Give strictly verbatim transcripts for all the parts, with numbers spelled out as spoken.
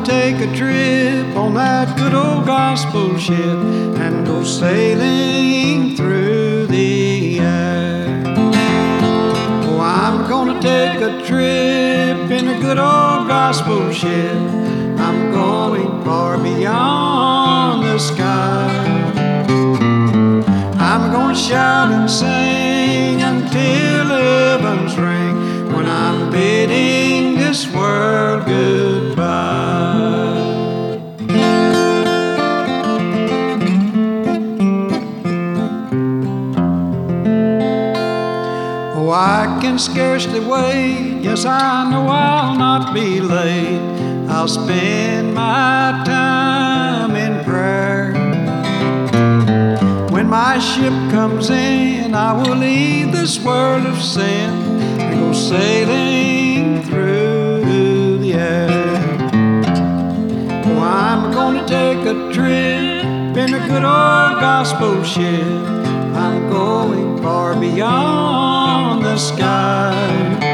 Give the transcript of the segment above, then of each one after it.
take a trip on that good old gospel ship and go sailing through the air. Oh, I'm gonna take a trip in a good old gospel ship. I'm going far beyond the sky. I'm gonna shout and sing until heavens ring when I'm bidding this world goodbye. Oh, I can scarcely wait. Yes, I know I'll not be late. I'll spend my time in prayer. When my ship comes in, I will leave this world of sin and go sailing through the air. Oh, I'm gonna take a trip in a good old gospel ship. I'm going far beyond the sky.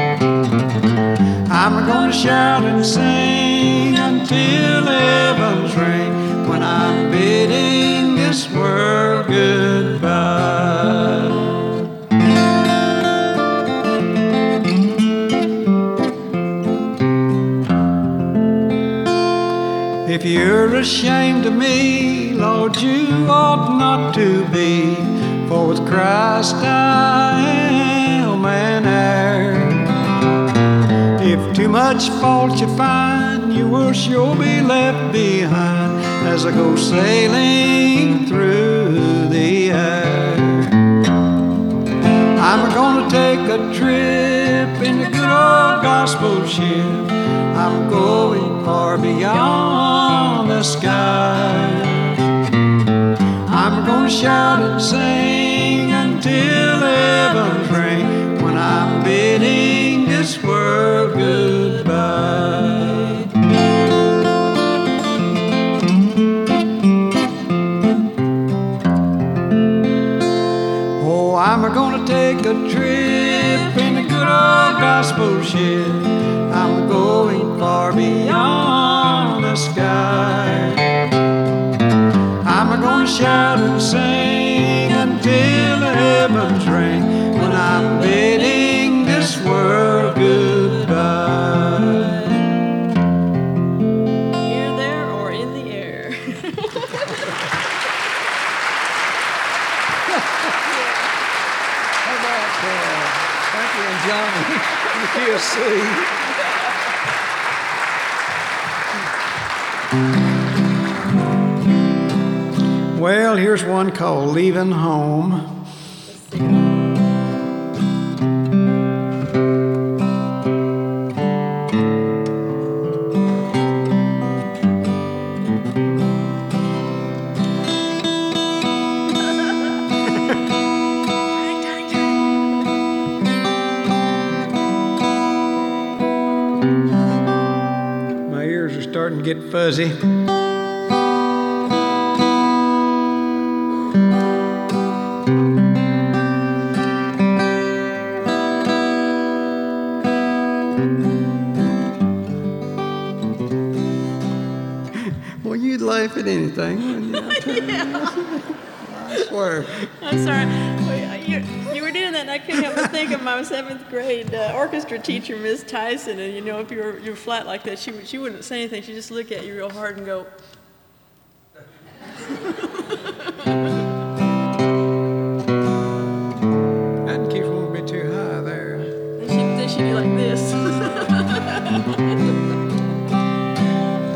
I'm gonna shout and sing until heavens ring when I'm bidding this world goodbye. If you're ashamed of me, Lord, you ought not to be, for with Christ I am an heir. If too much fault you find, you will sure be left behind as I go sailing through the air. I'm gonna take a trip in a good old gospel ship. I'm going far beyond the sky. I'm gonna shout and sing until heavens ring when I'm bidding this world goodbye. Oh, I'm gonna take a trip in a good old gospel ship. I'm going far beyond the sky. I'm gonna shout and sing until the heavens ring when I'm bidding this world goodbye. Here, there, or in the air. How about uh, Frankie and Johnny from the P S C? Well, here's one called Leaving Home. My ears are starting to get fuzzy. Well, you'd laugh at anything, wouldn't you? Yeah. I swear. I'm sorry. Well, You, you were doing that, and I couldn't help but think of my seventh grade uh, orchestra teacher, Miss Tyson. And you know, if you were you were flat like that, she would she wouldn't say anything. She'd just look at you real hard and go.